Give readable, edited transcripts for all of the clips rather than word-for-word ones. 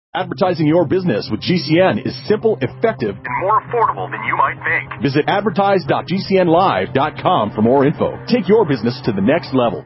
Advertising your business with GCN is simple, effective, and more affordable than you might think. Visit advertise.gcnlive.com for more info. Take your business to the next level.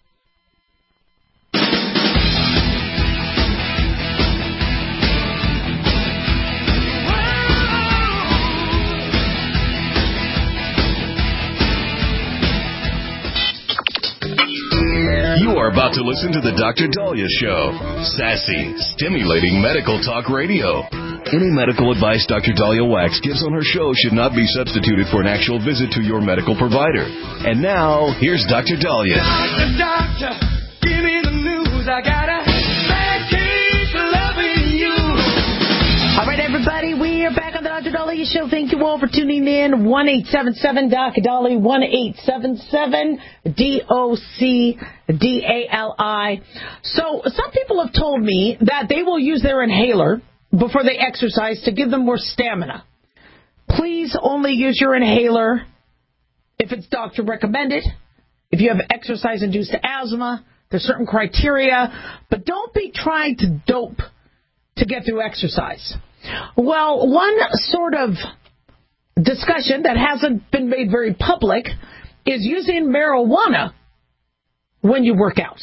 You are about to listen to the Dr. Dahlia Show. Sassy, stimulating medical talk radio. Any medical advice Dr. Dahlia Wax gives on her show should not be substituted for an actual visit to your medical provider. And now, here's Dr. Dahlia. Doctor, give me the news. I got a bad case of loving you. All right, everybody, we are back on the Dr. Dahlia Show. Thank you all for tuning in. 1-877-DOC-DALI, 1-877-DOC-DALI. So some people have told me that they will use their inhaler before they exercise to give them more stamina. Please only use your inhaler if it's doctor recommended. If you have exercise-induced asthma, there's certain criteria, but don't be trying to dope to get through exercise. Well, one sort of discussion that hasn't been made very public is using marijuana when you work out.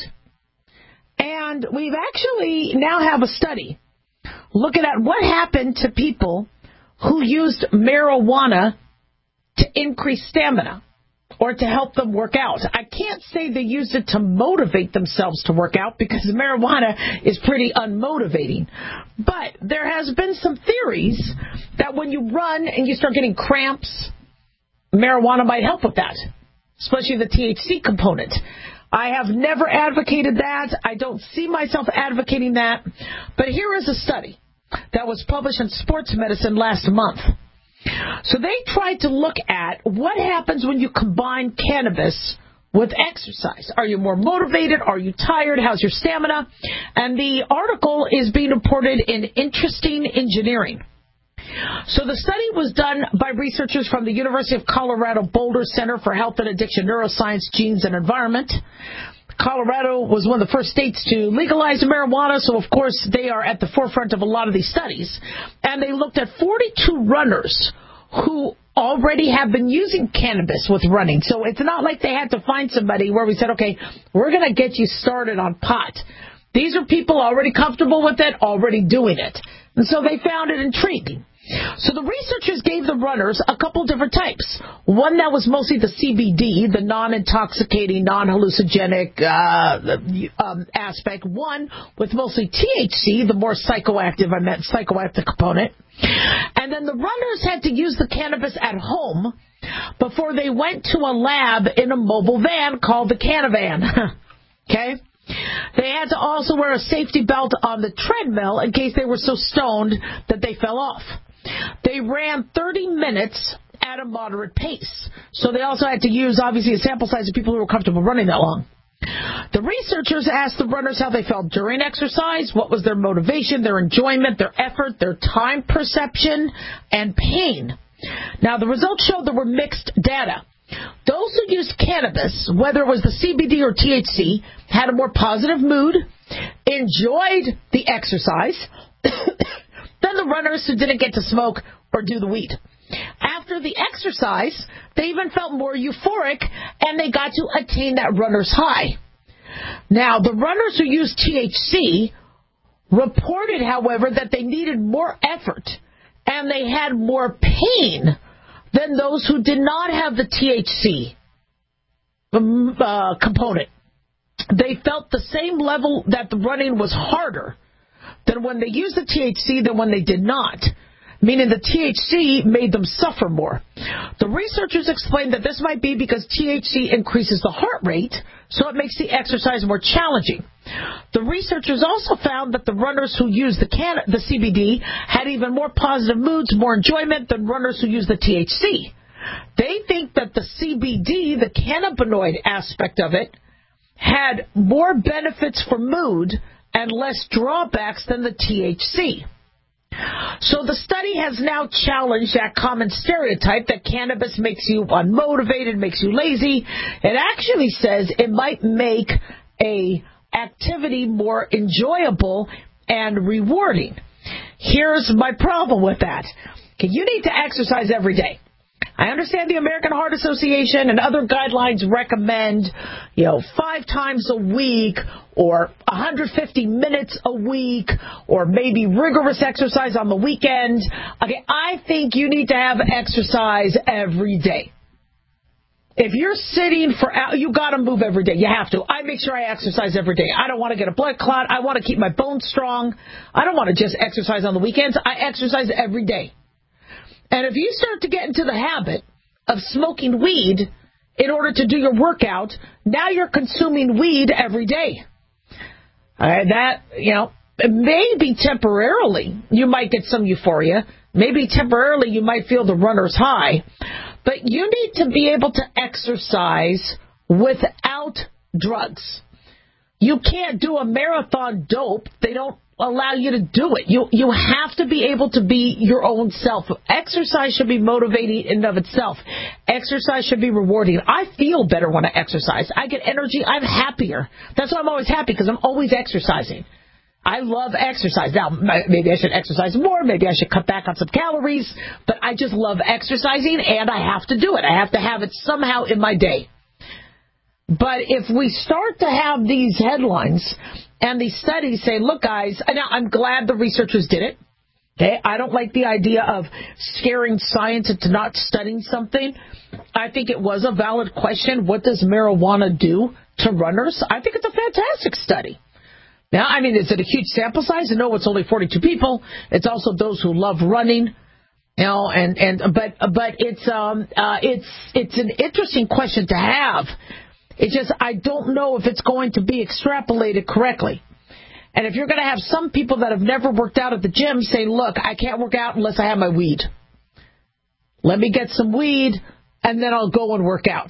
And we've actually now have a study looking at what happened to people who used marijuana to increase stamina or to help them work out. I can't say they used it to motivate themselves to work out because marijuana is pretty unmotivating. But there has been some theories that when you run and you start getting cramps, marijuana might help with that, especially the THC component. I have never advocated that. I don't see myself advocating that. But here is a study that was published in Sports Medicine last month. So they tried to look at what happens when you combine cannabis with exercise. Are you more motivated? Are you tired? How's your stamina? And the article is being reported in Interesting Engineering. So the study was done by researchers from the University of Colorado Boulder Center for Health and Addiction Neuroscience, Genes, and Environment. Colorado was one of the first states to legalize marijuana, so of course they are at the forefront of a lot of these studies. And they looked at 42 runners who already have been using cannabis with running. So it's not like they had to find somebody where we said, okay, we're going to get you started on pot. These are people already comfortable with it, already doing it. And so they found it intriguing. So the researchers gave the runners a couple different types. One that was mostly the CBD, the non-intoxicating, non-hallucinogenic aspect. One with mostly THC, the more psychoactive component. And then the runners had to use the cannabis at home before they went to a lab in a mobile van called the Canavan. Okay? They had to also wear a safety belt on the treadmill in case they were so stoned that they fell off. They ran 30 minutes at a moderate pace. So they also had to use, obviously, a sample size of people who were comfortable running that long. The researchers asked the runners how they felt during exercise, what was their motivation, their enjoyment, their effort, their time perception, and pain. Now, the results showed there were mixed data. Those who used cannabis, whether it was the CBD or THC, had a more positive mood, enjoyed the exercise, than the runners who didn't get to smoke or do the weed. After the exercise, they even felt more euphoric, and they got to attain that runner's high. Now, the runners who used THC reported, however, that they needed more effort, and they had more pain than those who did not have the THC component. They felt the same level that the running was harder than when they used the THC than when they did not, meaning the THC made them suffer more. The researchers explained that this might be because THC increases the heart rate, so it makes the exercise more challenging. The researchers also found that the runners who used the CBD had even more positive moods, more enjoyment than runners who used the THC. They think that the CBD, the cannabinoid aspect of it, had more benefits for mood and less drawbacks than the THC. So the study has now challenged that common stereotype that cannabis makes you unmotivated, makes you lazy. It actually says it might make a activity more enjoyable and rewarding. Here's my problem with that. Okay, you need to exercise every day. I understand the American Heart Association and other guidelines recommend, 5 times a week or 150 minutes a week or maybe rigorous exercise on the weekend. Okay, I think you need to have exercise every day. If you're sitting you got to move every day. You have to. I make sure I exercise every day. I don't want to get a blood clot. I want to keep my bones strong. I don't want to just exercise on the weekends. I exercise every day. And if you start to get into the habit of smoking weed in order to do your workout, now you're consuming weed every day. Maybe temporarily you might get some euphoria. Maybe temporarily you might feel the runner's high. But you need to be able to exercise without drugs. You can't do a marathon dope. They don't allow you to do it. You have to be able to be your own self. Exercise should be motivating in and of itself. Exercise should be rewarding. I feel better when I exercise. I get energy. I'm happier. That's why I'm always happy, because I'm always exercising. I love exercise. Now, maybe I should exercise more. Maybe I should cut back on some calories. But I just love exercising, and I have to do it. I have to have it somehow in my day. But if we start to have these headlines and these studies say, look, guys, now I'm glad the researchers did it. Okay, I don't like the idea of scaring science into not studying something. I think it was a valid question. What does marijuana do to runners? I think it's a fantastic study. Now, is it a huge sample size? No, it's only 42 people. It's also those who love running. But it's an interesting question to have. It's just, I don't know if it's going to be extrapolated correctly. And if you're going to have some people that have never worked out at the gym say, look, I can't work out unless I have my weed. Let me get some weed, and then I'll go and work out.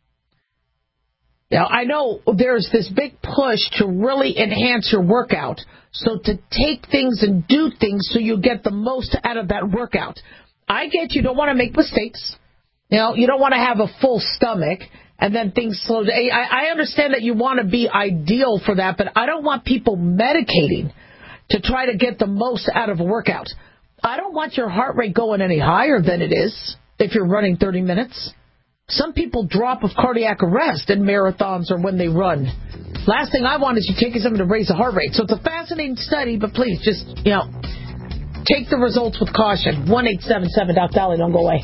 Now, I know there's this big push to really enhance your workout. So to take things and do things so you get the most out of that workout. I get you don't want to make mistakes. You don't want to have a full stomach and then things slow down. I understand that you want to be ideal for that, but I don't want people medicating to try to get the most out of a workout. I don't want your heart rate going any higher than it is if you're running 30 minutes. Some people drop of cardiac arrest in marathons or when they run. Last thing I want is you taking something to raise the heart rate. So it's a fascinating study, but please just, take the results with caution. 1-877-DOC-DOLLY. Don't go away.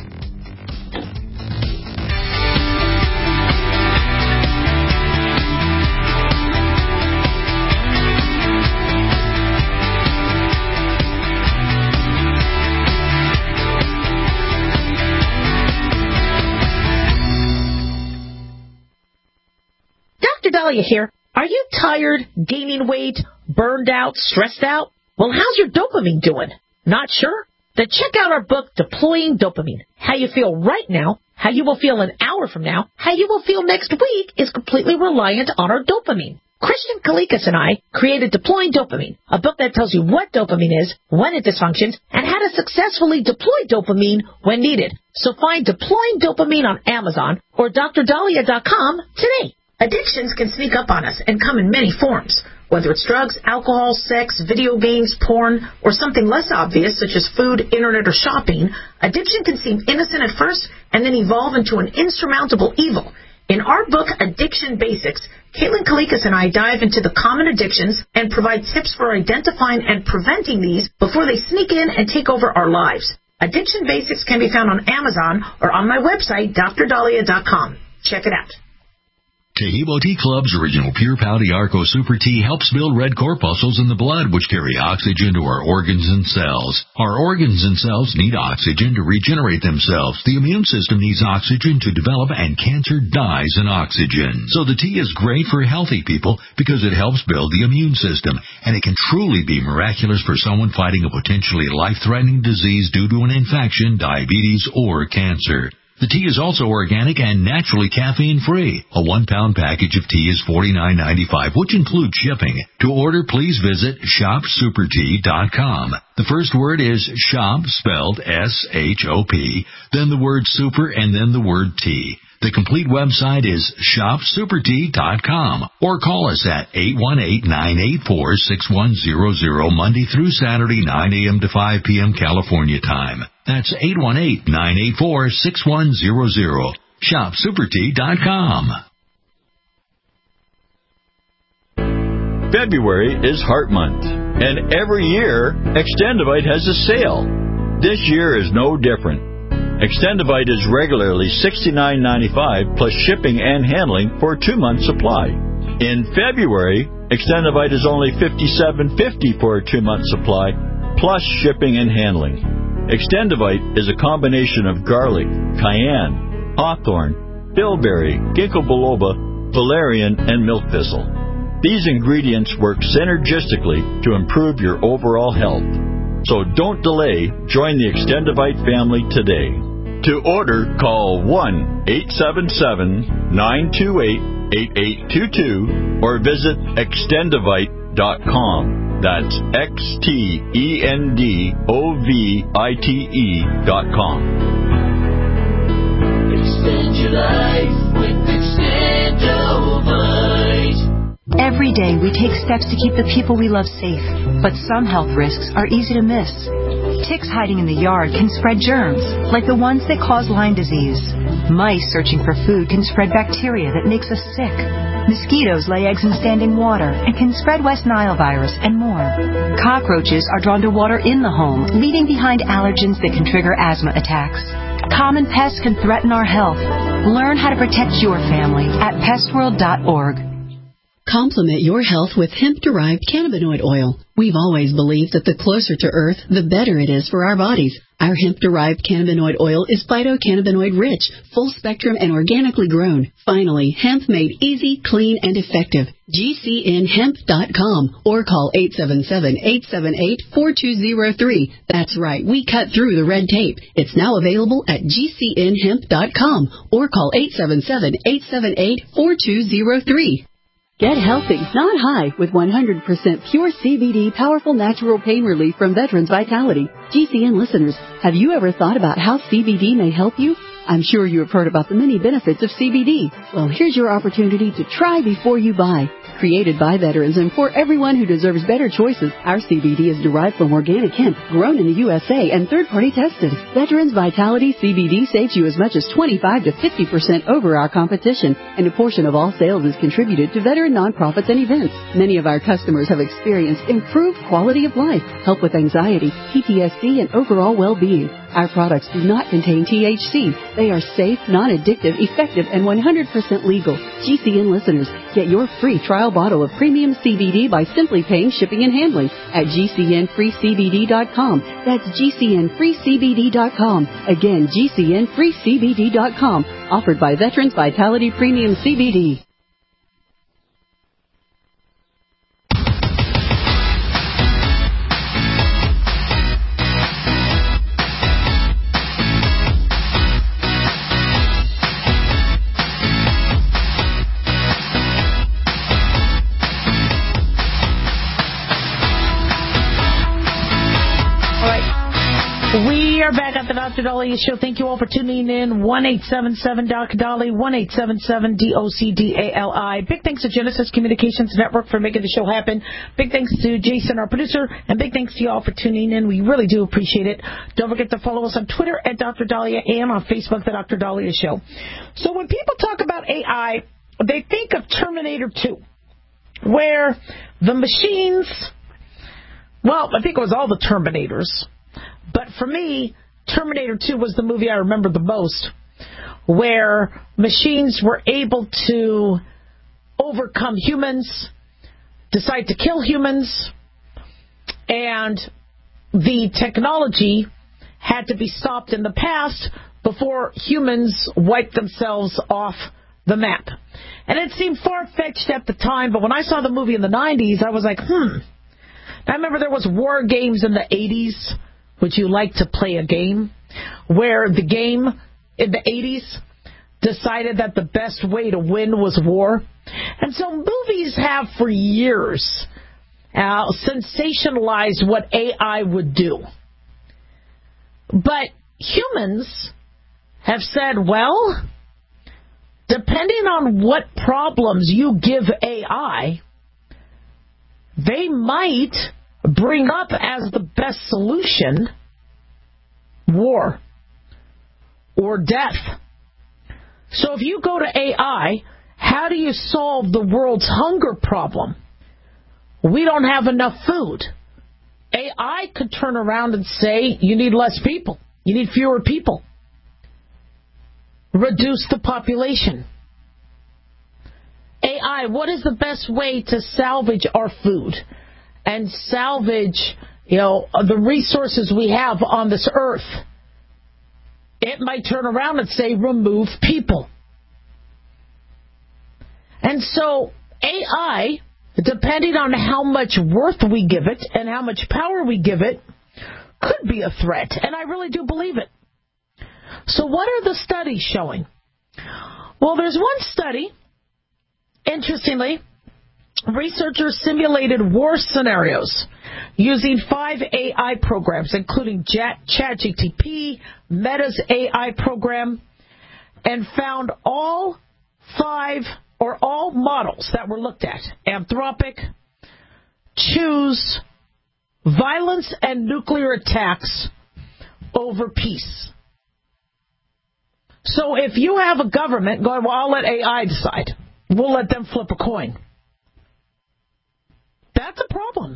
Dahlia here. Are you tired, gaining weight, burned out, stressed out? Well, how's your dopamine doing? Not sure? Then check out our book, Deploying Dopamine. How you feel right now, how you will feel an hour from now, how you will feel next week is completely reliant on our dopamine. Christian Kalikas and I created Deploying Dopamine, a book that tells you what dopamine is, when it dysfunctions, and how to successfully deploy dopamine when needed. So find Deploying Dopamine on Amazon or drdahlia.com today. Addictions can sneak up on us and come in many forms. Whether it's drugs, alcohol, sex, video games, porn, or something less obvious such as food, internet, or shopping, addiction can seem innocent at first and then evolve into an insurmountable evil. In our book, Addiction Basics, Caitlin Kalikas and I dive into the common addictions and provide tips for identifying and preventing these before they sneak in and take over our lives. Addiction Basics can be found on Amazon or on my website, drdahlia.com. Check it out. Taheebo Tea Club's original Pure Pau Arco Super Tea helps build red corpuscles in the blood, which carry oxygen to our organs and cells. Our organs and cells need oxygen to regenerate themselves. The immune system needs oxygen to develop, and cancer dies in oxygen. So the tea is great for healthy people because it helps build the immune system, and it can truly be miraculous for someone fighting a potentially life-threatening disease due to an infection, diabetes, or cancer. The tea is also organic and naturally caffeine-free. A 1-pound package of tea is $49.95, which includes shipping. To order, please visit shopsupertea.com. The first word is shop, spelled S-H-O-P, then the word super, and then the word tea. The complete website is shopsupertea.com or call us at 818-984-6100 Monday through Saturday, 9 a.m. to 5 p.m. California time. That's 818-984-6100. Shopsupertea.com. February is Heart Month, and every year, Extendivite has a sale. This year is no different. Extendivite is regularly $69.95 plus shipping and handling for a 2-month supply. In February, Extendivite is only $57.50 for a 2-month supply plus shipping and handling. Extendivite is a combination of garlic, cayenne, hawthorn, bilberry, ginkgo biloba, valerian, and milk thistle. These ingredients work synergistically to improve your overall health. So don't delay. Join the Extendivite family today. To order, call 1-877-928-8822 or visit extendivite.com. That's XTENDOVITE.com. Extend your life with Extendovite. Every day we take steps to keep the people we love safe, but some health risks are easy to miss. Ticks hiding in the yard can spread germs, like the ones that cause Lyme disease. Mice searching for food can spread bacteria that makes us sick. Mosquitoes lay eggs in standing water and can spread West Nile virus and more. Cockroaches are drawn to water in the home, leaving behind allergens that can trigger asthma attacks. Common pests can threaten our health. Learn how to protect your family at pestworld.org. Complement your health with hemp-derived cannabinoid oil. We've always believed that the closer to Earth, the better it is for our bodies. Our hemp-derived cannabinoid oil is phytocannabinoid-rich, full-spectrum, and organically grown. Finally, hemp made easy, clean, and effective. GCNhemp.com or call 877-878-4203. That's right, we cut through the red tape. It's now available at GCNhemp.com or call 877-878-4203. Get healthy, not high, with 100% pure CBD powerful natural pain relief from Veterans Vitality. GCN listeners, have you ever thought about how CBD may help you? I'm sure you have heard about the many benefits of CBD. Well, here's your opportunity to try before you buy. Created by veterans and for everyone who deserves better choices, our CBD is derived from organic hemp, grown in the USA and third-party tested. Veterans Vitality CBD saves you as much as 25 to 50% over our competition, and a portion of all sales is contributed to veteran nonprofits and events. Many of our customers have experienced improved quality of life, help with anxiety, PTSD, and overall well-being. Our products do not contain THC. They are safe, non-addictive, effective, and 100% legal. GCN listeners, get your free trial bottle of premium CBD by simply paying shipping and handling at GCNFreeCBD.com. That's GCNFreeCBD.com. Again, GCNFreeCBD.com. Offered by Veterans Vitality Premium CBD. We are back at the Dr. Daliah Show. Thank you all for tuning in. 1-877-Dr. 1-877-DOCDALI. Big thanks to Genesis Communications Network for making the show happen. Big thanks to Jason, our producer, and big thanks to you all for tuning in. We really do appreciate it. Don't forget to follow us on Twitter at Dr. Daliah and on Facebook, the Dr. Daliah Show. So when people talk about AI, they think of Terminator 2, where the machines, well, I think it was all the Terminators. But for me, Terminator 2 was the movie I remember the most, where machines were able to overcome humans, decide to kill humans, and the technology had to be stopped in the past before humans wiped themselves off the map. And it seemed far-fetched at the time, but when I saw the movie in the 90s, I was like, I remember there was war games in the 80s. Would you like to play a game? Where the game in the 80s decided that the best way to win was war. And so movies have for years sensationalized what AI would do. But humans have said, well, depending on what problems you give AI, they might bring up as the best solution war or death. So if you go to AI, how do you solve the world's hunger problem? We don't have enough food. AI could turn around and say, you need less people. You need fewer people. Reduce the population. AI, what is the best way to salvage our food and salvage, the resources we have on this earth? It might turn around and say, remove people. And so AI, depending on how much worth we give it and how much power we give it, could be a threat. And I really do believe it. So what are the studies showing? Well, there's one study. Interestingly, researchers simulated war scenarios using 5 AI programs, including ChatGPT, Meta's AI program, and found all models that were looked at, Anthropic, choose violence and nuclear attacks over peace. So if you have a government going, well, I'll let AI decide. We'll let them flip a coin. That's a problem.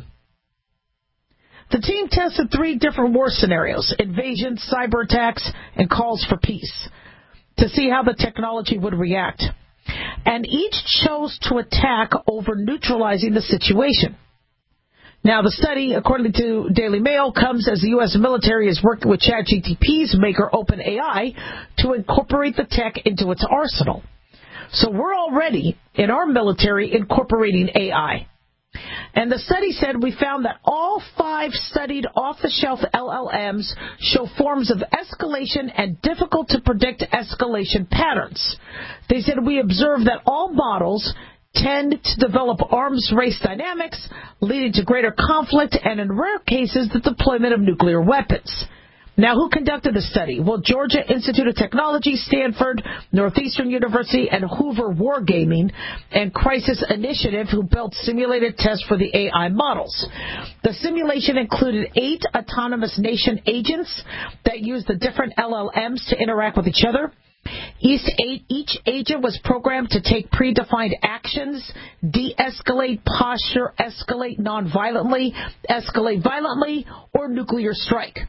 The team tested 3 different war scenarios, invasions, cyber attacks, and calls for peace, to see how the technology would react. And each chose to attack over neutralizing the situation. Now, the study, according to Daily Mail, comes as the U.S. military is working with ChatGPT's maker OpenAI to incorporate the tech into its arsenal. So we're already, in our military, incorporating AI. And the study said we found that all 5 studied off-the-shelf LLMs show forms of escalation and difficult-to-predict escalation patterns. They said we observed that all models tend to develop arms race dynamics, leading to greater conflict and, in rare cases, the deployment of nuclear weapons. Now, who conducted the study? Well, Georgia Institute of Technology, Stanford, Northeastern University, and Hoover Wargaming and Crisis Initiative, who built simulated tests for the AI models. The simulation included 8 autonomous nation agents that used the different LLMs to interact with each other. Each agent was programmed to take predefined actions, de-escalate, posture, escalate non-violently, escalate violently, or nuclear strike.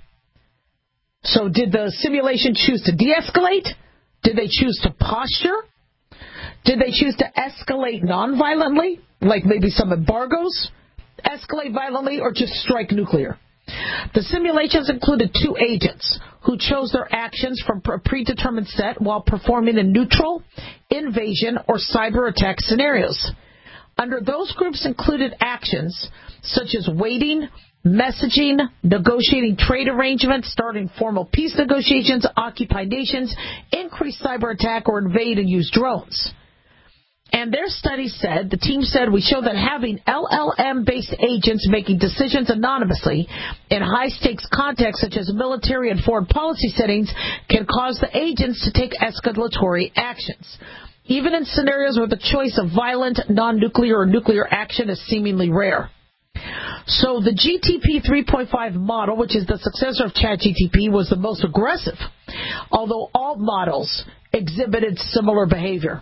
So did the simulation choose to de-escalate? Did they choose to posture? Did they choose to escalate non-violently, like maybe some embargoes, escalate violently, or just strike nuclear? The simulations included 2 agents who chose their actions from a predetermined set while performing in neutral, invasion, or cyber attack scenarios. Under those groups included actions such as waiting, messaging, negotiating trade arrangements, starting formal peace negotiations, occupy nations, increase cyber attack, or invade and use drones. And their study said, the team said, we show that having LLM-based agents making decisions anonymously in high-stakes contexts such as military and foreign policy settings can cause the agents to take escalatory actions, even in scenarios where the choice of violent, non-nuclear, or nuclear action is seemingly rare. So the GTP 3.5 model, which is the successor of ChatGPT, was the most aggressive, although all models exhibited similar behavior.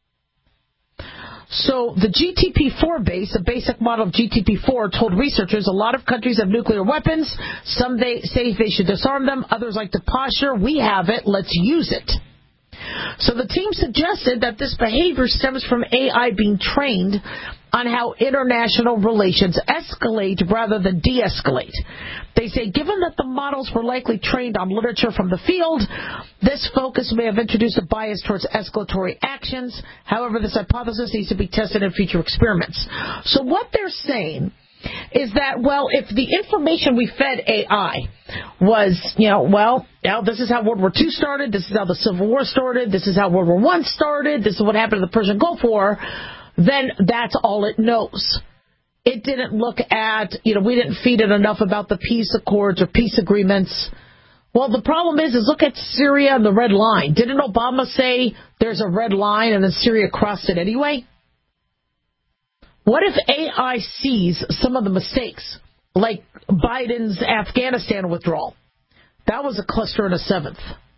So the GTP-4 base, a basic model of GTP-4, told researchers a lot of countries have nuclear weapons. Some say they should disarm them. Others like to posture. We have it. Let's use it. So the team suggested that this behavior stems from AI being trained on how international relations escalate rather than de-escalate. They say, given that the models were likely trained on literature from the field, this focus may have introduced a bias towards escalatory actions. However, this hypothesis needs to be tested in future experiments. So what they're saying is that, well, if the information we fed AI was, this is how World War II started, this is how the Civil War started, this is how World War I started, this is what happened in the Persian Gulf War, then that's all it knows. It didn't look at, we didn't feed it enough about the peace accords or peace agreements Well, the problem is look at Syria and the red line. Didn't Obama say there's a red line and then Syria crossed it anyway? What if AI sees some of the mistakes, like Biden's Afghanistan withdrawal? That was a cluster in a seventh.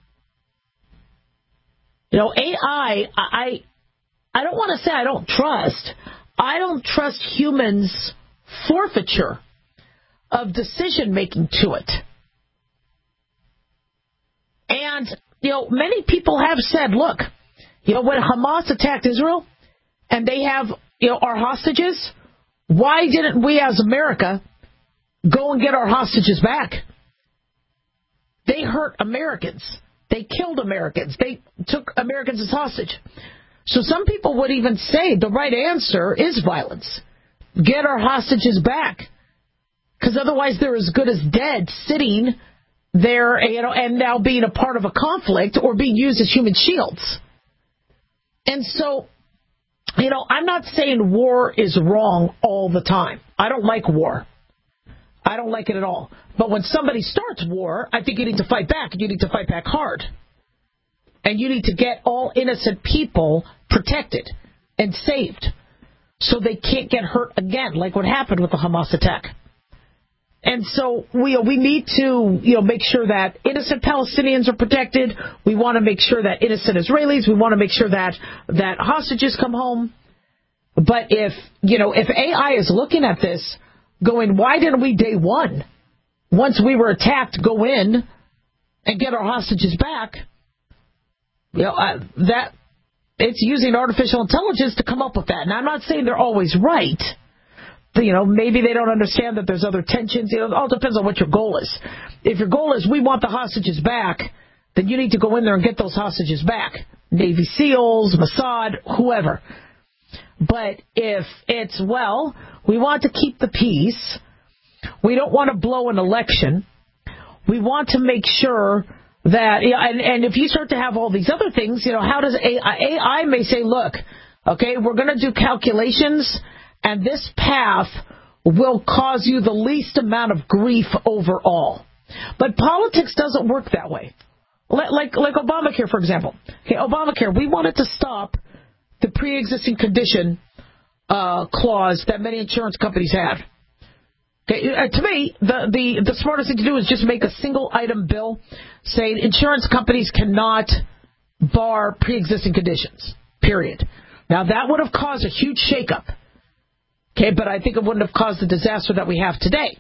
AI, I don't want to say I don't trust. I don't trust humans' forfeiture of decision-making to it. And, many people have said, look, when Hamas attacked Israel and they have, our hostages, why didn't we as America go and get our hostages back? They hurt Americans. They killed Americans. They took Americans as hostage. So some people would even say the right answer is violence. Get our hostages back. Because otherwise they're as good as dead sitting there, and now being a part of a conflict or being used as human shields. And so, I'm not saying war is wrong all the time. I don't like war. I don't like it at all. But when somebody starts war, I think you need to fight back, and you need to fight back hard. And you need to get all innocent people protected and saved so they can't get hurt again, like what happened with the Hamas attack. And so we need to make sure that innocent Palestinians are protected. We want to make sure that innocent Israelis. We want to make sure that hostages come home. But if AI is looking at this, going, why didn't we day one, once we were attacked, go in and get our hostages back? That it's using artificial intelligence to come up with that. Now, I'm not saying they're always right. Maybe they don't understand that there's other tensions. It all depends on what your goal is. If your goal is we want the hostages back, then you need to go in there and get those hostages back. Navy SEALs, Mossad, whoever. But if it's, we want to keep the peace, we don't want to blow an election, we want to make sure that, and if you start to have all these other things, how does AI may say, look, okay, we're going to do calculations, and this path will cause you the least amount of grief overall. But politics doesn't work that way. Like Obamacare, for example. Okay, Obamacare, we wanted to stop the pre-existing condition clause that many insurance companies had. Okay, to me, the smartest thing to do is just make a single item bill saying insurance companies cannot bar pre-existing conditions, period. Now, that would have caused a huge shakeup. Okay, but I think it wouldn't have caused the disaster that we have today.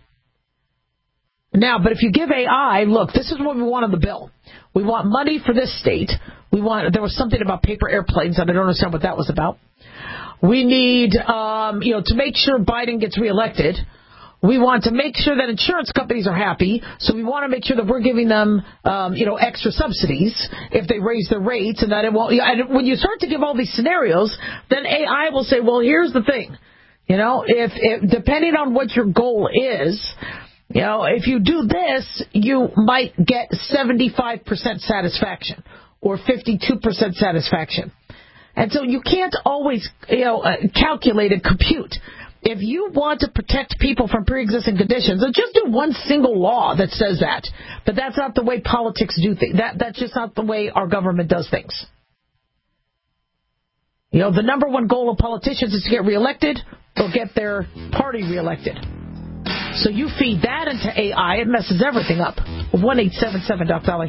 Now, but if you give AI, look, this is what we want on the bill. We want money for this state. There was something about paper airplanes, and I don't understand what that was about. We need, to make sure Biden gets reelected. We want to make sure that insurance companies are happy, so we want to make sure that we're giving them, extra subsidies if they raise their rates, and that it won't. And when you start to give all these scenarios, then AI will say, well, here's the thing. If depending on what your goal is, if you do this, you might get 75% satisfaction or 52% satisfaction. And so you can't always, calculate and compute. If you want to protect people from pre-existing conditions, then just do one single law that says that. But that's not the way politics do things. That's just not the way our government does things. The number one goal of politicians is to get reelected or get their party reelected. So you feed that into AI, it messes everything up. 1-877 Doc Valley.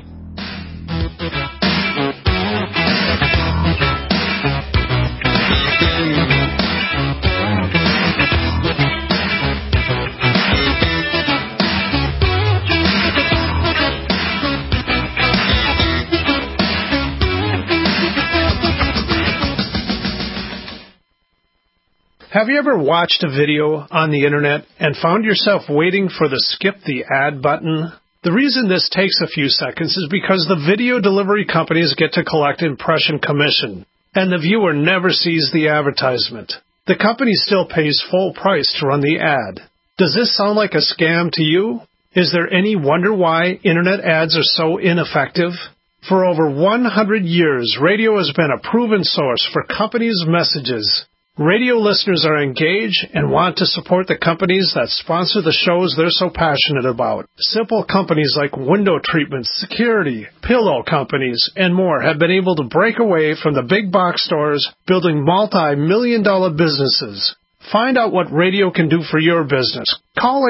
Have you ever watched a video on the internet and found yourself waiting for the skip the ad button? The reason this takes a few seconds is because the video delivery companies get to collect impression commission, and the viewer never sees the advertisement. The company still pays full price to run the ad. Does this sound like a scam to you? Is there any wonder why internet ads are so ineffective? For over 100 years, radio has been a proven source for companies' messages. Radio listeners are engaged and want to support the companies that sponsor the shows they're so passionate about. Simple companies like window treatments, security, pillow companies, and more have been able to break away from the big box stores, building multi-million-dollar businesses. Find out what radio can do for your business. Call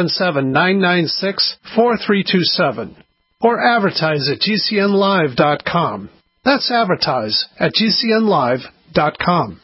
877-996-4327 or advertise at GCNlive.com. That's advertise at GCNlive.com.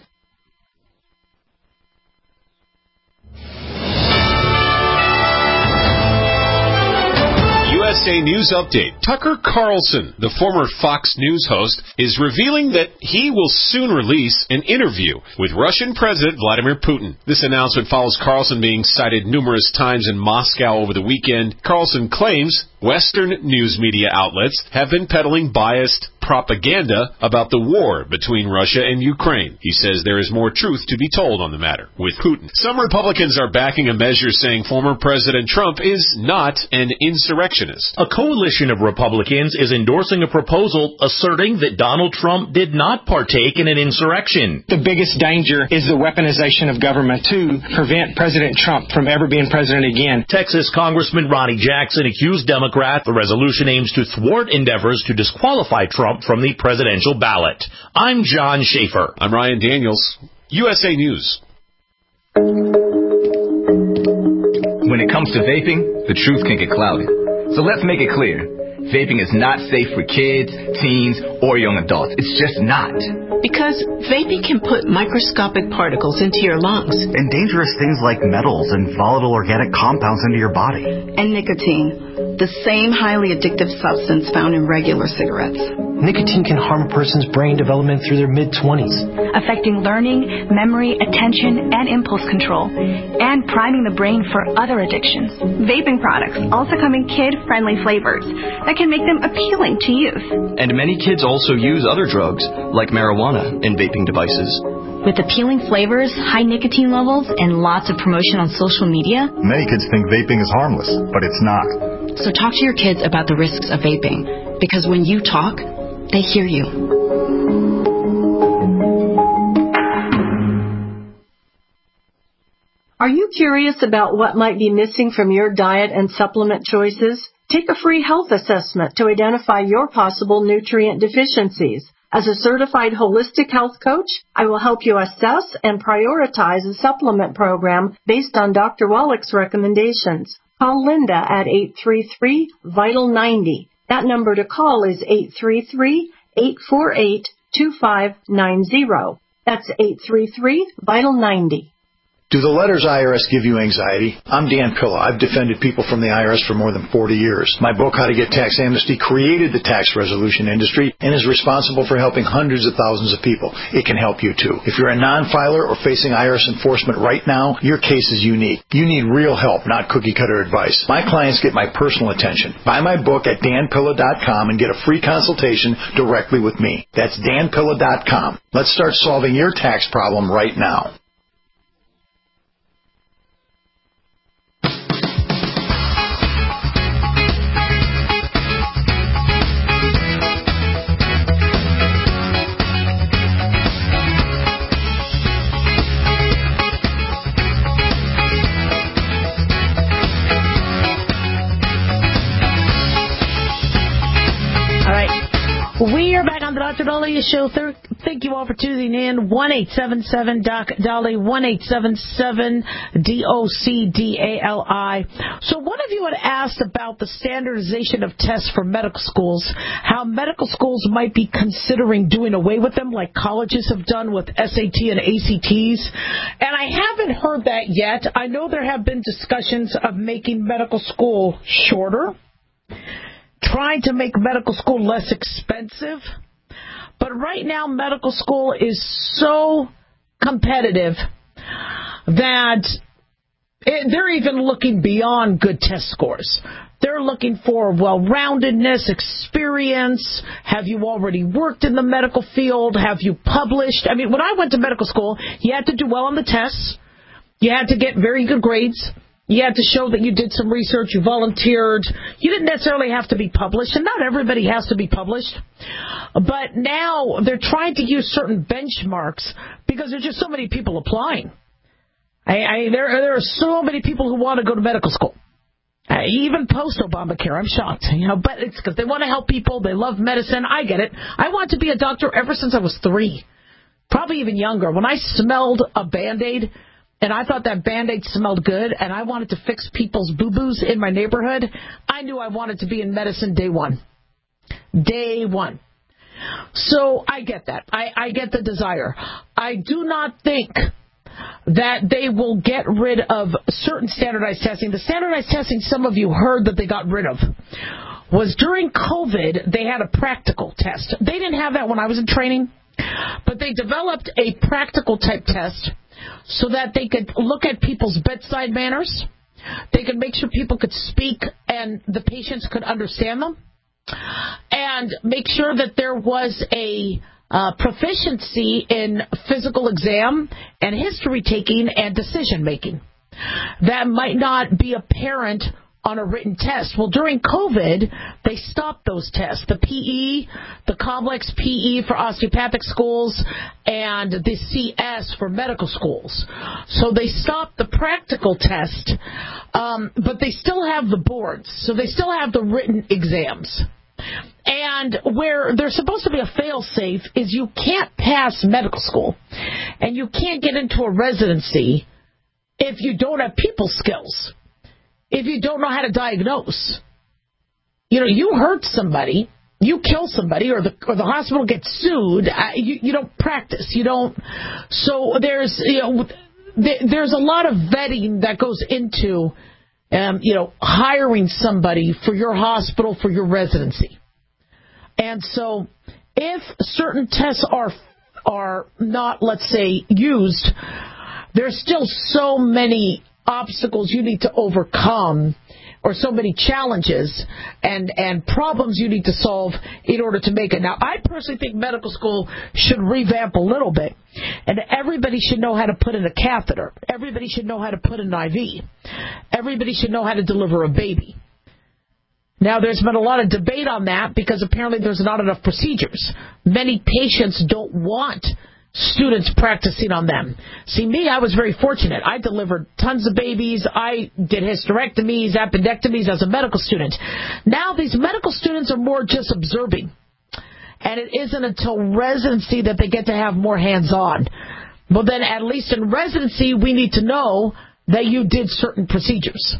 USA News Update. Tucker Carlson, the former Fox News host, is revealing that he will soon release an interview with Russian President Vladimir Putin. This announcement follows Carlson being cited numerous times in Moscow over the weekend. Carlson claims Western news media outlets have been peddling biased propaganda about the war between Russia and Ukraine. He says there is more truth to be told on the matter with Putin. Some Republicans are backing a measure saying former President Trump is not an insurrectionist. A coalition of Republicans is endorsing a proposal asserting that Donald Trump did not partake in an insurrection. The biggest danger is the weaponization of government to prevent President Trump from ever being president again. Texas Congressman Ronnie Jackson accused Democrats the resolution aims to thwart endeavors to disqualify Trump from the presidential ballot. I'm John Schaefer. I'm Ryan Daniels, USA News. When it comes to vaping, the truth can get clouded. So let's make it clear. Vaping is not safe for kids, teens, or young adults. It's just not. Because vaping can put microscopic particles into your lungs. And dangerous things like metals and volatile organic compounds into your body. And nicotine, the same highly addictive substance found in regular cigarettes. Nicotine can harm a person's brain development through their mid-20s. Affecting learning, memory, attention, and impulse control. And priming the brain for other addictions. Vaping products also come in kid-friendly flavors that can make them appealing to youth. And many kids also use other drugs, like marijuana, in vaping devices. With appealing flavors, high nicotine levels, and lots of promotion on social media, many kids think vaping is harmless, but it's not. So talk to your kids about the risks of vaping, because when you talk, they hear you. Are you curious about what might be missing from your diet and supplement choices? Take a free health assessment to identify your possible nutrient deficiencies. As a certified holistic health coach, I will help you assess and prioritize a supplement program based on Dr. Wallach's recommendations. Call Linda at 833-VITAL-90. That number to call is 833-848-2590. That's 833-VITAL-90. Do the letters IRS give you anxiety? I'm Dan Pilla. I've defended people from the IRS for more than 40 years. My book, How to Get Tax Amnesty, created the tax resolution industry and is responsible for helping hundreds of thousands of people. It can help you, too. If you're a non-filer or facing IRS enforcement right now, your case is unique. You need real help, not cookie-cutter advice. My clients get my personal attention. Buy my book at danpilla.com and get a free consultation directly with me. That's danpilla.com. Let's start solving your tax problem right now. We are back on the Dr. Dahlia Show. Thank you all for tuning in. 1-877-DOC-DALI, 1-877-DOC-DALI. So one of you had asked about the standardization of tests for medical schools, how medical schools might be considering doing away with them like colleges have done with SAT and ACTs. And I haven't heard that yet. I know there have been discussions of making medical school shorter, trying to make medical school less expensive. But right now, medical school is so competitive that they're even looking beyond good test scores. They're looking for well-roundedness, experience. Have you already worked in the medical field? Have you published? I mean, when I went to medical school, you had to do well on the tests. You had to get very good grades. You had to show that you did some research, you volunteered, You didn't necessarily have to be published, and not everybody has to be published. But now they're trying to use certain benchmarks because there's just so many people applying. There are so many people who want to go to medical school. Even post-Obamacare, I'm shocked. But it's because they want to help people. They love medicine. I get it. I wanted to be a doctor ever since I was 3, probably even younger. When I smelled a Band-Aid, and I thought that Band-Aid smelled good, and I wanted to fix people's boo-boos in my neighborhood, I knew I wanted to be in medicine day one. Day one. So I get that. I get the desire. I do not think that they will get rid of certain standardized testing. The standardized testing, some of you heard that they got rid of, was during COVID, they had a practical test. They didn't have that when I was in training, but they developed a practical type test so that they could look at people's bedside manners. They could make sure people could speak and the patients could understand them, and make sure that there was a proficiency in physical exam and history taking and decision making. That might not be apparent on a written test. Well, during COVID, they stopped those tests. The PE, the complex PE for osteopathic schools, and the CS for medical schools. So they stopped the practical test, but they still have the boards. So they still have the written exams. And where there's supposed to be a fail-safe is you can't pass medical school, and you can't get into a residency if you don't have people skills, if you don't know how to diagnose. You hurt somebody, you kill somebody, or the hospital gets sued. You don't practice. You don't. So there's a lot of vetting that goes into hiring somebody for your hospital, for your residency. And so if certain tests are not, let's say, used, there's still so many obstacles you need to overcome, or so many challenges and problems you need to solve in order to make it. Now, I personally think medical school should revamp a little bit, and everybody should know how to put in a catheter. Everybody should know how to put in an IV. Everybody should know how to deliver a baby. Now, there's been a lot of debate on that because apparently there's not enough procedures. Many patients don't want students practicing on them. See, me, I was very fortunate. I delivered tons of babies. I did hysterectomies, appendectomies as a medical student. Now these medical students are more just observing. And it isn't until residency that they get to have more hands-on. Well, then at least in residency, we need to know that you did certain procedures.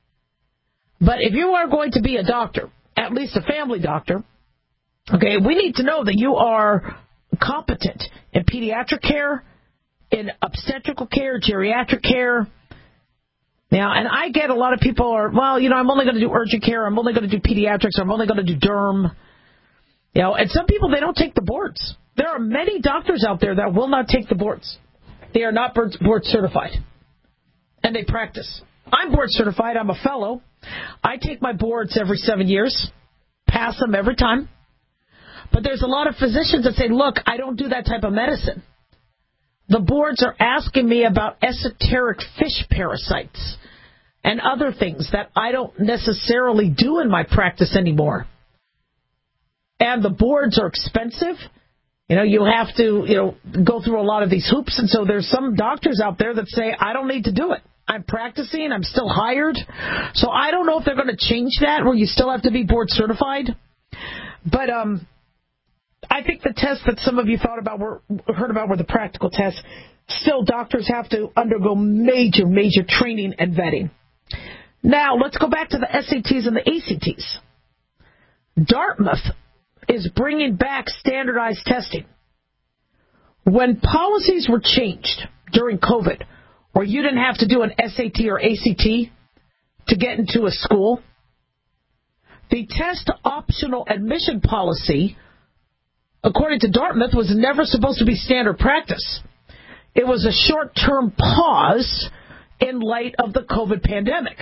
But if you are going to be a doctor, at least a family doctor, okay, we need to know that you are competent in pediatric care, in obstetrical care, geriatric care. Now, and I get a lot of people are, I'm only going to do urgent care, I'm only going to do pediatrics, or I'm only going to do derm. And some people, they don't take the boards. There are many doctors out there that will not take the boards. They are not board certified. And they practice. I'm board certified. I'm a fellow. I take my boards every 7 years, pass them every time. But there's a lot of physicians that say, look, I don't do that type of medicine. The boards are asking me about esoteric fish parasites and other things that I don't necessarily do in my practice anymore. And the boards are expensive. You have to, go through a lot of these hoops. And so there's some doctors out there that say, I don't need to do it. I'm practicing. I'm still hired. So I don't know if they're going to change that where you still have to be board certified. But I think the tests that some of you heard about were the practical tests. Still, doctors have to undergo major training and vetting. Now, let's go back to the SATs and the ACTs. Dartmouth is bringing back standardized testing. When policies were changed during COVID, where you didn't have to do an SAT or ACT to get into a school, the test optional admission policy, according to Dartmouth, was never supposed to be standard practice. It was a short-term pause in light of the COVID pandemic.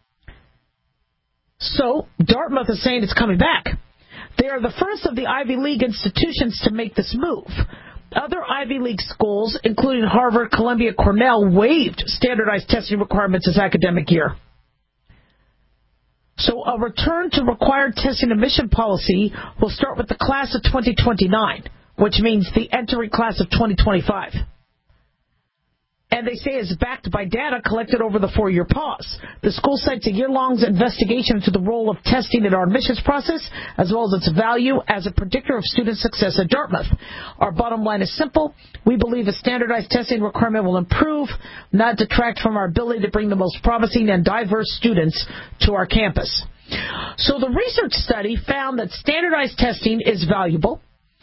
So Dartmouth is saying it's coming back. They are the first of the Ivy League institutions to make this move. Other Ivy League schools, including Harvard, Columbia, Cornell, waived standardized testing requirements this academic year. So a return to required testing admission policy will start with the class of 2029, which means the entering class of 2025. And they say it's backed by data collected over the 4-year pause. The school cites a year-long investigation into the role of testing in our admissions process, as well as its value as a predictor of student success at Dartmouth. Our bottom line is simple. We believe a standardized testing requirement will improve, not detract from our ability to bring the most promising and diverse students to our campus. So the research study found that standardized testing is valuable.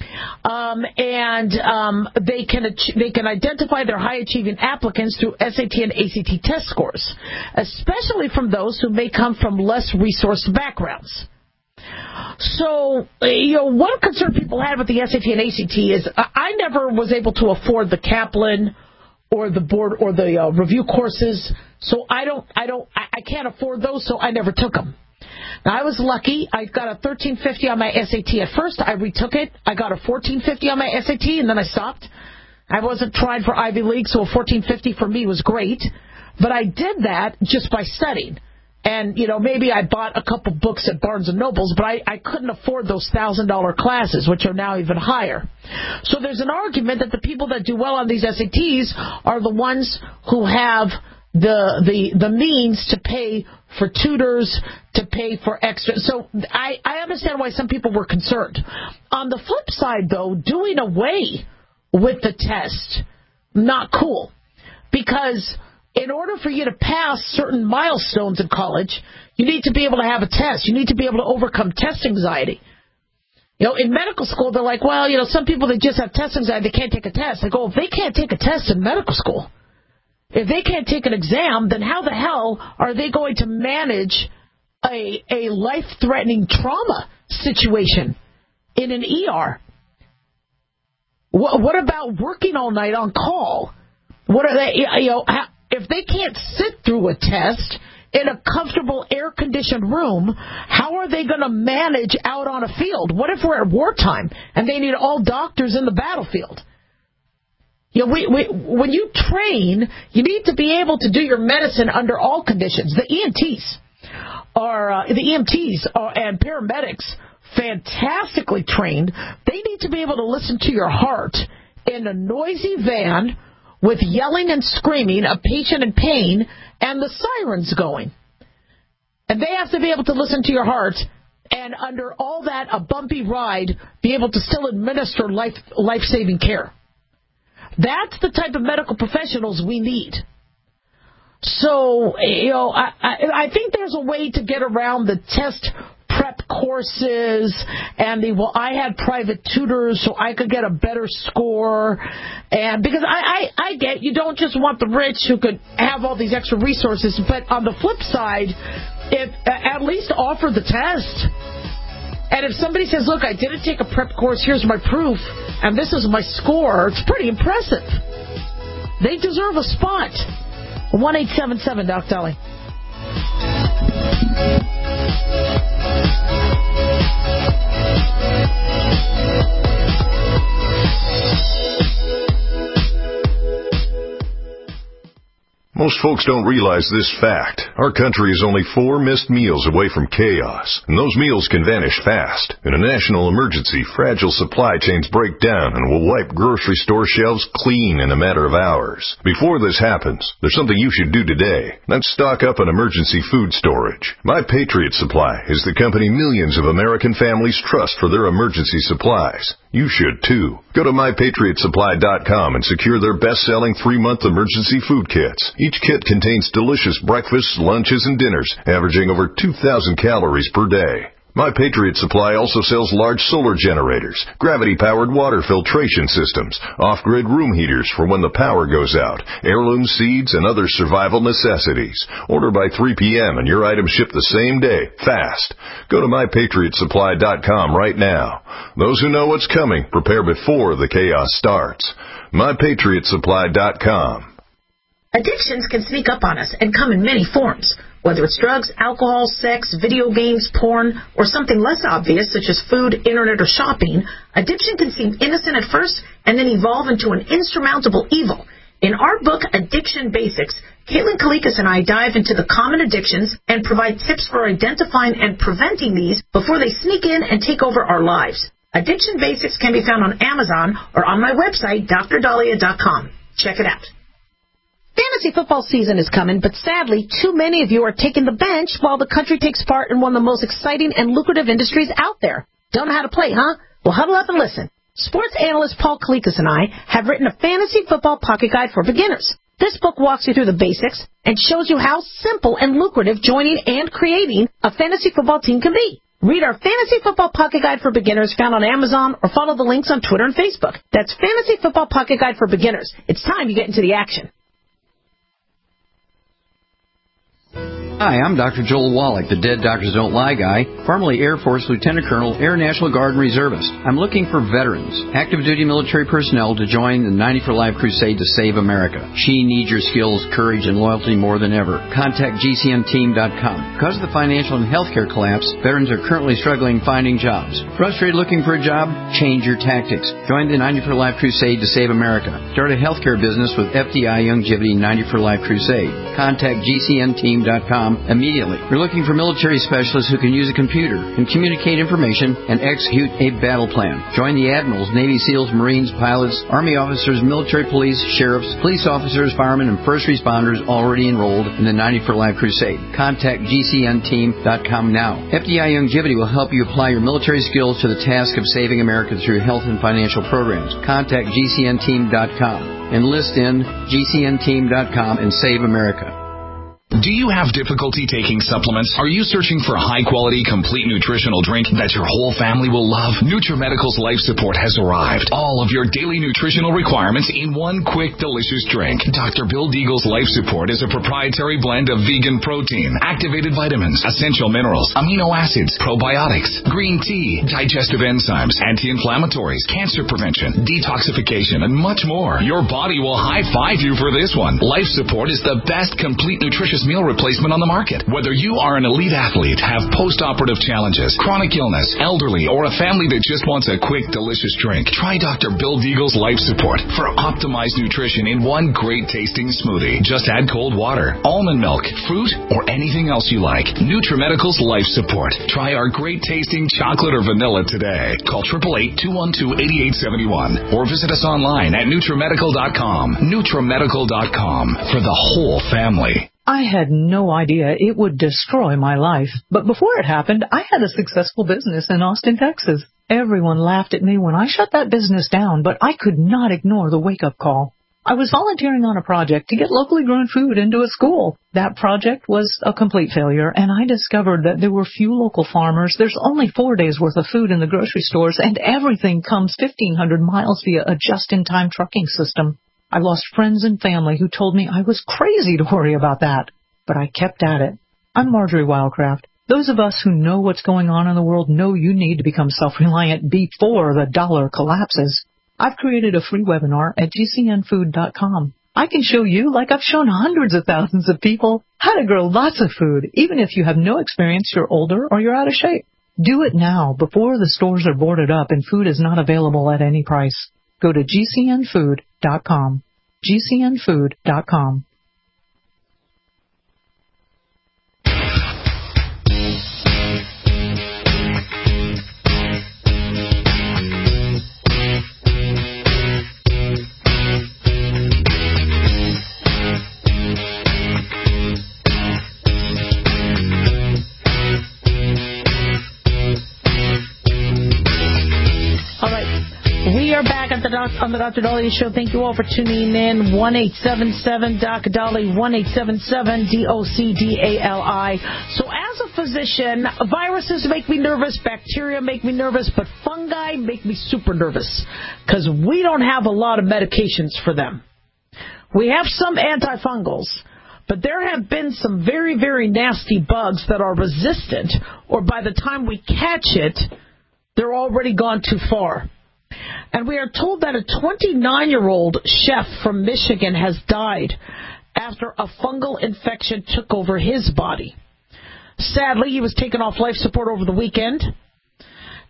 They can identify their high-achieving applicants through SAT and ACT test scores, especially from those who may come from less resourced backgrounds. So, one concern people had with the SAT and ACT is I never was able to afford the Kaplan or the board or the review courses, so I can't afford those, so I never took them. Now, I was lucky. I got a 1350 on my SAT at first. I retook it. I got a 1450 on my SAT, and then I stopped. I wasn't trying for Ivy League, so a 1450 for me was great. But I did that just by studying. And, maybe I bought a couple books at Barnes & Noble's, but I couldn't afford those $1,000 classes, which are now even higher. So there's an argument that the people that do well on these SATs are the ones who have the means to pay for tutors, to pay for extra. So I understand why some people were concerned. On the flip side, though, doing away with the test, not cool. Because in order for you to pass certain milestones in college, you need to be able to have a test. You need to be able to overcome test anxiety. In medical school, they're like, well, some people that just have test anxiety, they can't take a test. I go, if they can't take a test in medical school, if they can't take an exam, then how the hell are they going to manage a life-threatening trauma situation in an ER? What about working all night on call? What are they? If they can't sit through a test in a comfortable, air-conditioned room, how are they going to manage out on a field? What if we're at wartime and they need all doctors in the battlefield? When you train, you need to be able to do your medicine under all conditions. The EMTs and paramedics, fantastically trained. They need to be able to listen to your heart in a noisy van with yelling and screaming, a patient in pain, and the sirens going. And they have to be able to listen to your heart and under all that, a bumpy ride, be able to still administer life-saving care. That's the type of medical professionals we need. So, I think there's a way to get around the test prep courses and I had private tutors so I could get a better score. And because I get you don't just want the rich who could have all these extra resources, but on the flip side, at least offer the test. And if somebody says, look, I didn't take a prep course, here's my proof, and this is my score, it's pretty impressive. They deserve a spot. 1-877 Doc Dolly. Most folks don't realize this fact. Our country is only 4 missed meals away from chaos, and those meals can vanish fast. In a national emergency, fragile supply chains break down and will wipe grocery store shelves clean in a matter of hours. Before this happens, there's something you should do today. That's stock up on emergency food storage. My Patriot Supply is the company millions of American families trust for their emergency supplies. You should, too. Go to MyPatriotSupply.com and secure their best-selling 3-month emergency food kits. Each kit contains delicious breakfasts, lunches, and dinners, averaging over 2,000 calories per day. My Patriot Supply also sells large solar generators, gravity-powered water filtration systems, off-grid room heaters for when the power goes out, heirloom seeds, and other survival necessities. Order by 3 p.m. and your items ship the same day, fast. Go to MyPatriotSupply.com right now. Those who know what's coming, prepare before the chaos starts. MyPatriotSupply.com. Addictions can sneak up on us and come in many forms. Whether it's drugs, alcohol, sex, video games, porn, or something less obvious such as food, internet, or shopping, addiction can seem innocent at first and then evolve into an insurmountable evil. In our book, Addiction Basics, Caitlin Kalikas and I dive into the common addictions and provide tips for identifying and preventing these before they sneak in and take over our lives. Addiction Basics can be found on Amazon or on my website, drdahlia.com. Check it out. Fantasy football season is coming, but sadly, too many of you are taking the bench while the country takes part in one of the most exciting and lucrative industries out there. Don't know how to play, huh? Well, huddle up and listen. Sports analyst Paul Kalikas and I have written a fantasy football pocket guide for beginners. This book walks you through the basics and shows you how simple and lucrative joining and creating a fantasy football team can be. Read our Fantasy Football Pocket Guide for Beginners found on Amazon or follow the links on Twitter and Facebook. That's Fantasy Football Pocket Guide for Beginners. It's time you get into the action. Hi, I'm Dr. Joel Wallach, the Dead Doctors Don't Lie guy, formerly Air Force Lieutenant Colonel, Air National Guard Reservist. I'm looking for veterans, active duty military personnel to join the 90 for Life crusade to save America. She needs your skills, courage, and loyalty more than ever. Contact GCNteam.com. Because of the financial and healthcare collapse, veterans are currently struggling finding jobs. Frustrated looking for a job? Change your tactics. Join the 90 for Life crusade to save America. Start a healthcare business with FDI Youngevity 90 for Life crusade. Contact GCNteam.com immediately. We're looking for military specialists who can use a computer and communicate information and execute a battle plan. Join the admirals, Navy SEALs, Marines, pilots, Army officers, military police, sheriffs, police officers, firemen, and first responders already enrolled in the 90 for Life crusade. Contact GCNteam.com now. FDI Youngevity will help you apply your military skills to the task of saving America through health and financial programs. Contact GCNteam.com. Enlist in GCNteam.com and save America. Do you have difficulty taking supplements? Are you searching for a high-quality, complete nutritional drink that your whole family will love? NutriMedical's Life Support has arrived. All of your daily nutritional requirements in one quick, delicious drink. Dr. Bill Deagle's Life Support is a proprietary blend of vegan protein, activated vitamins, essential minerals, amino acids, probiotics, green tea, digestive enzymes, anti-inflammatories, cancer prevention, detoxification, and much more. Your body will high-five you for this one. Life Support is the best complete nutritious meal replacement on the market. Whether you are an elite athlete, have post-operative challenges, chronic illness, elderly, or a family that just wants a quick, delicious drink, try Dr. Bill Deagle's Life Support for optimized nutrition in one great-tasting smoothie. Just add cold water, almond milk, fruit, or anything else you like. NutriMedical's Life Support. Try our great-tasting chocolate or vanilla today. Call 888-212-8871 or visit us online at NutriMedical.com. NutriMedical.com for the whole family. I had no idea it would destroy my life. But before it happened, I had a successful business in Austin, Texas. Everyone laughed at me when I shut that business down, but I could not ignore the wake-up call. I was volunteering on a project to get locally grown food into a school. That project was a complete failure, and I discovered that there were few local farmers. There's only 4 days' worth of food in the grocery stores, and everything comes 1,500 miles via a just-in-time trucking system. I lost friends and family who told me I was crazy to worry about that. But I kept at it. I'm Marjorie Wildcraft. Those of us who know what's going on in the world know you need to become self-reliant before the dollar collapses. I've created a free webinar at GCNfood.com. I can show you, like I've shown hundreds of thousands of people, how to grow lots of food, even if you have no experience, you're older, or you're out of shape. Do it now, before the stores are boarded up and food is not available at any price. Go to GCNfood.com. GCNfood.com. We are back on the Dr. Dahlia Show. Thank you all for tuning in. 1-877-DOC-DALI, 1-877-DOC-DALI. So as a physician, viruses make me nervous, bacteria make me nervous, but fungi make me super nervous because we don't have a lot of medications for them. We have some antifungals, but there have been some very, very nasty bugs that are resistant, or by the time we catch it, they're already gone too far. And we are told that a 29-year-old chef from Michigan has died after a fungal infection took over his body. Sadly, he was taken off life support over the weekend.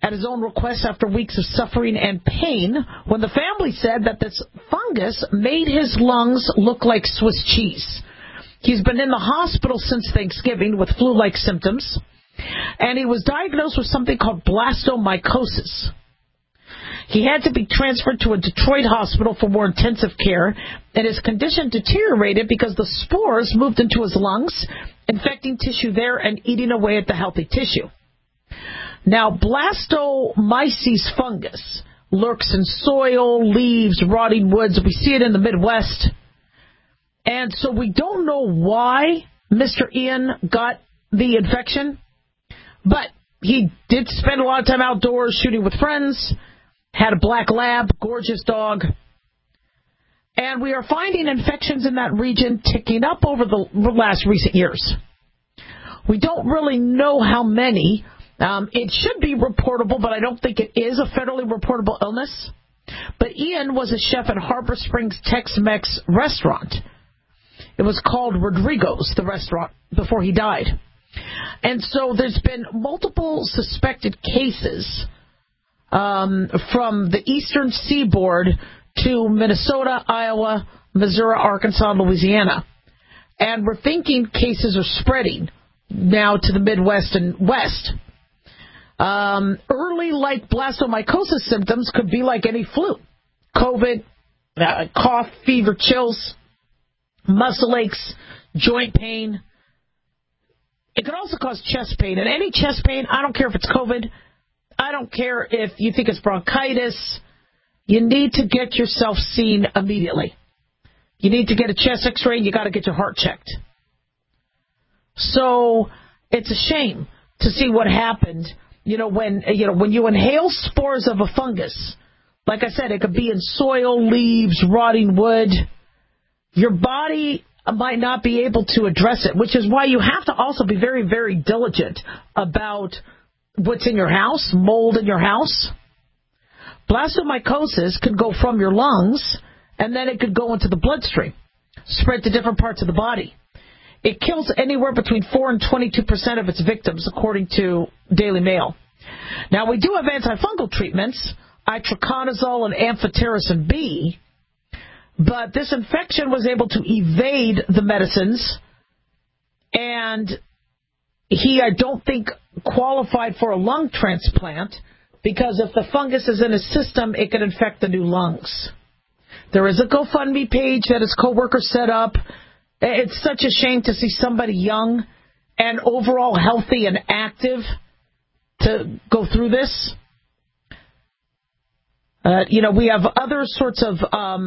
at his own request after weeks of suffering and pain when the family said that this fungus made his lungs look like Swiss cheese. He's been in the hospital since Thanksgiving with flu-like symptoms, and he was diagnosed with something called blastomycosis. He had to be transferred to a Detroit hospital for more intensive care, and his condition deteriorated because the spores moved into his lungs, infecting tissue there and eating away at the healthy tissue. Now, blastomyces fungus lurks in soil, leaves, rotting woods. We see it in the Midwest. And so we don't know why Mr. Ian got the infection, but he did spend a lot of time outdoors shooting with friends, had a black lab, gorgeous dog. And we are finding infections in that region ticking up over the last recent years. We don't really know how many. It should be reportable, but I don't think it is a federally reportable illness. But Ian was a chef at Harbor Springs Tex-Mex restaurant. It was called Rodrigo's, the restaurant, before he died. And so there's been multiple suspected cases from the eastern seaboard to Minnesota, Iowa, Missouri, Arkansas, Louisiana. And we're thinking cases are spreading now to the Midwest and West. Early, like blastomycosis symptoms could be like any flu. COVID, cough, fever, chills, muscle aches, joint pain. It could also cause chest pain. And any chest pain, I don't care if it's COVID, I don't care if you think it's bronchitis, you need to get yourself seen immediately. You need to get a chest x-ray and you got to get your heart checked. So it's a shame to see what happened, when you inhale spores of a fungus. Like I said, it could be in soil, leaves, rotting wood. Your body might not be able to address it, which is why you have to also be very, very diligent about what's in your house, mold in your house. Blastomycosis could go from your lungs, and then it could go into the bloodstream, spread to different parts of the body. It kills anywhere between 4 and 22% of its victims, according to Daily Mail. Now, we do have antifungal treatments, itraconazole and amphotericin B, but this infection was able to evade the medicines, and he, I don't think, qualified for a lung transplant, because if the fungus is in his system, it could infect the new lungs. There is a GoFundMe page that his coworkers set up. It's such a shame to see somebody young and overall healthy and active to go through this. We have other sorts of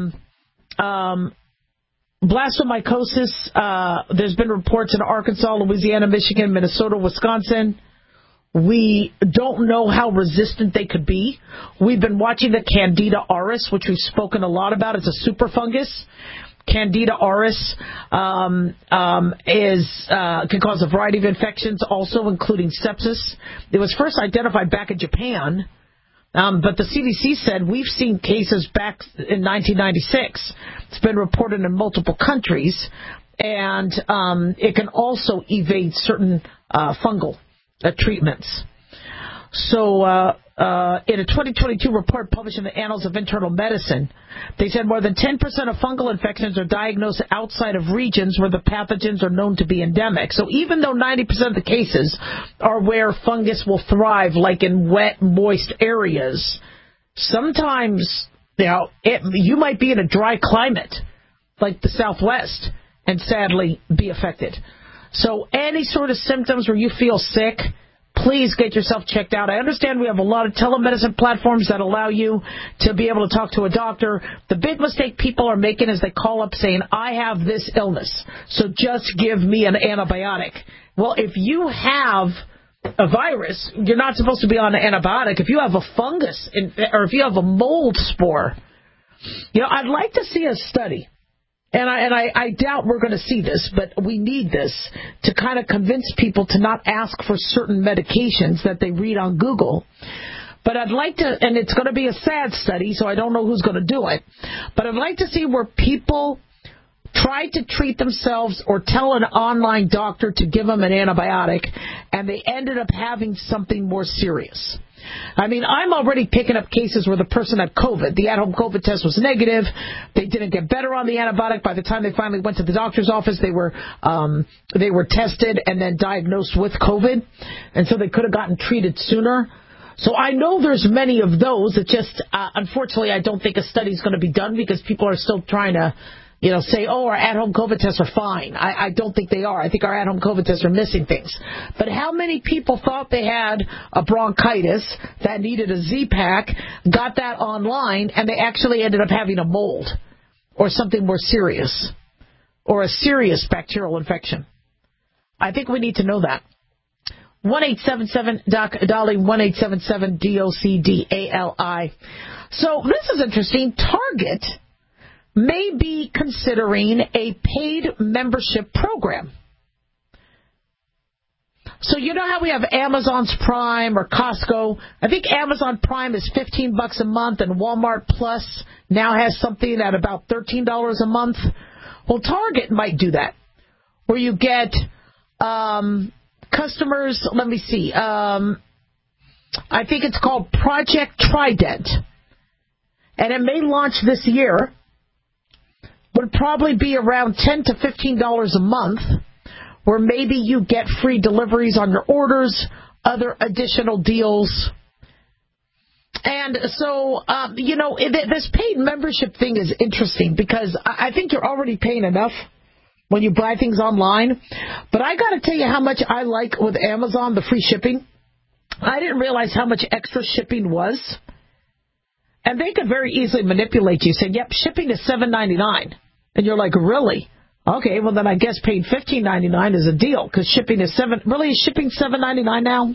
blastomycosis. There's been reports in Arkansas, Louisiana, Michigan, Minnesota, Wisconsin. We don't know how resistant they could be. We've been watching the Candida auris, which we've spoken a lot about. It's a super fungus. Candida auris can cause a variety of infections, also including sepsis. It was first identified back in Japan, but the CDC said we've seen cases back in 1996. It's been reported in multiple countries, and it can also evade certain fungal treatments. So in a 2022 report published in the Annals of Internal Medicine, they said more than 10% of fungal infections are diagnosed outside of regions where the pathogens are known to be endemic. So even though 90% of the cases are where fungus will thrive, like in wet, moist areas, sometimes you might be in a dry climate, like the Southwest, and sadly be affected. So any sort of symptoms where you feel sick, please get yourself checked out. I understand we have a lot of telemedicine platforms that allow you to be able to talk to a doctor. The big mistake people are making is they call up saying, I have this illness, so just give me an antibiotic. Well, if you have a virus, you're not supposed to be on an antibiotic. If you have a fungus, or if you have a mold spore, I'd like to see a study. And I doubt we're going to see this, but we need this to kind of convince people to not ask for certain medications that they read on Google. But I'd like to, and it's going to be a sad study, so I don't know who's going to do it, but I'd like to see where people tried to treat themselves or tell an online doctor to give them an antibiotic, and they ended up having something more serious. I mean, I'm already picking up cases where the person had COVID. The at-home COVID test was negative. They didn't get better on the antibiotic. By the time they finally went to the doctor's office, they were tested and then diagnosed with COVID, and so they could have gotten treated sooner. So I know there's many of those. It just, unfortunately, I don't think a study is going to be done because people are still trying to, say, oh, our at-home COVID tests are fine. I don't think they are. I think our at-home COVID tests are missing things. But how many people thought they had a bronchitis that needed a Z-Pak, got that online, and they actually ended up having a mold or something more serious or a serious bacterial infection? I think we need to know that. 1-877-DOC-DOLLY, 1-877-DOC-DALI. So this is interesting. Target may be considering a paid membership program. So you know how we have Amazon's Prime or Costco? I think Amazon Prime is $15 a month, and Walmart Plus now has something at about $13 a month. Well, Target might do that, where you get customers. Let me see. I think it's called Project Trident, and it may launch this year. Would probably be around $10 to $15 a month, where maybe you get free deliveries on your orders, other additional deals. And so, this paid membership thing is interesting because I think you're already paying enough when you buy things online. But I got to tell you how much I like with Amazon, the free shipping. I didn't realize how much extra shipping was. And they could very easily manipulate you, saying, yep, shipping is $7.99. And you're like, really? Okay, well, then I guess paying $15.99 is a deal, because shipping is Really, is shipping $7.99 now?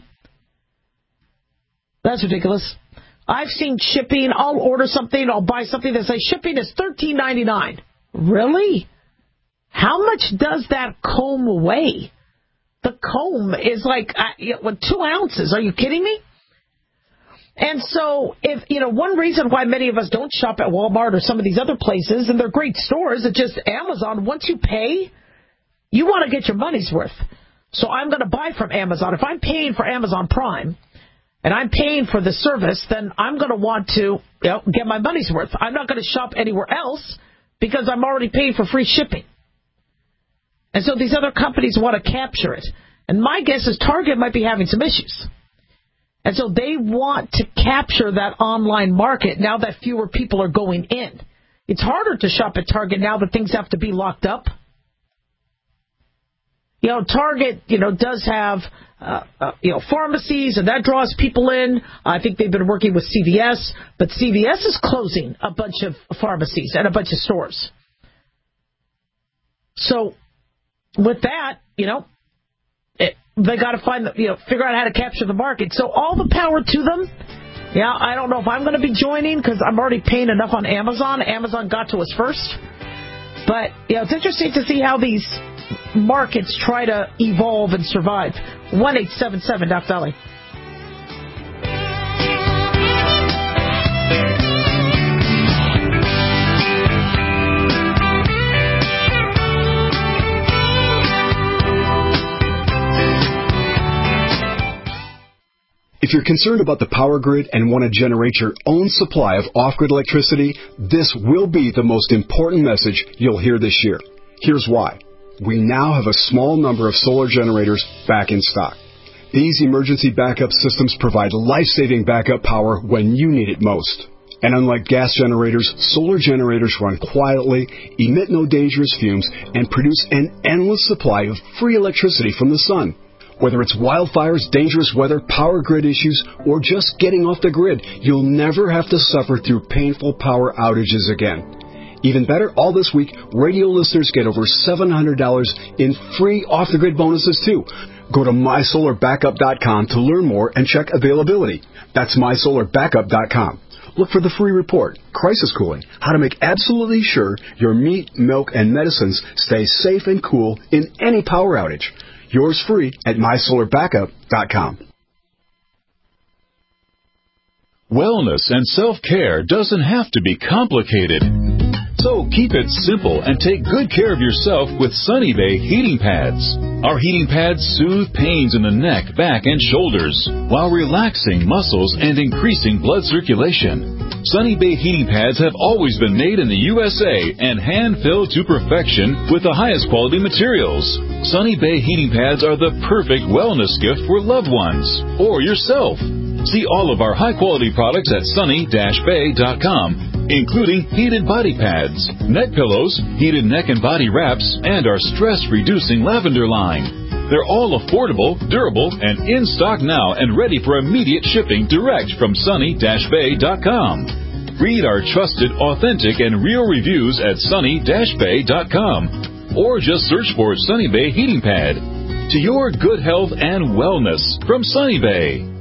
That's ridiculous. I've seen shipping. I'll order something, I'll buy something that says shipping is $13.99. Really? How much does that comb weigh? The comb is like 2 ounces. Are you kidding me? And so, one reason why many of us don't shop at Walmart or some of these other places, and they're great stores, it's just Amazon. Once you pay, you want to get your money's worth. So I'm going to buy from Amazon. If I'm paying for Amazon Prime and I'm paying for the service, then I'm going to want to get my money's worth. I'm not going to shop anywhere else because I'm already paying for free shipping. And so these other companies want to capture it. And my guess is Target might be having some issues. And so they want to capture that online market now that fewer people are going in. It's harder to shop at Target now that things have to be locked up. Target, does have, pharmacies, and that draws people in. I think they've been working with CVS, but CVS is closing a bunch of pharmacies and a bunch of stores. So with that, they got to figure out how to capture the market. So all the power to them. Yeah, I don't know if I'm going to be joining because I'm already paying enough on Amazon. Amazon got to us first. But, it's interesting to see how these markets try to evolve and survive. 1-877-DOC-DOLLY. If you're concerned about the power grid and want to generate your own supply of off-grid electricity, this will be the most important message you'll hear this year. Here's why. We now have a small number of solar generators back in stock. These emergency backup systems provide life-saving backup power when you need it most. And unlike gas generators, solar generators run quietly, emit no dangerous fumes, and produce an endless supply of free electricity from the sun. Whether it's wildfires, dangerous weather, power grid issues, or just getting off the grid, you'll never have to suffer through painful power outages again. Even better, all this week, radio listeners get over $700 in free off-the-grid bonuses, too. Go to MySolarBackup.com to learn more and check availability. That's MySolarBackup.com. Look for the free report, Crisis Cooling, how to make absolutely sure your meat, milk, and medicines stay safe and cool in any power outage. Yours free at MySolarBackup.com. Wellness and self-care doesn't have to be complicated. So keep it simple and take good care of yourself with Sunny Bay heating pads. Our heating pads soothe pains in the neck, back, and shoulders while relaxing muscles and increasing blood circulation. Sunny Bay heating pads have always been made in the USA and hand-filled to perfection with the highest quality materials. Sunny Bay heating pads are the perfect wellness gift for loved ones or yourself. See all of our high-quality products at sunny-bay.com, including heated body pads, neck pillows, heated neck and body wraps, and our stress-reducing lavender line. They're all affordable, durable, and in stock now and ready for immediate shipping direct from sunny-bay.com. Read our trusted, authentic, and real reviews at sunny-bay.com or just search for Sunny Bay Heating Pad. To your good health and wellness from Sunny Bay.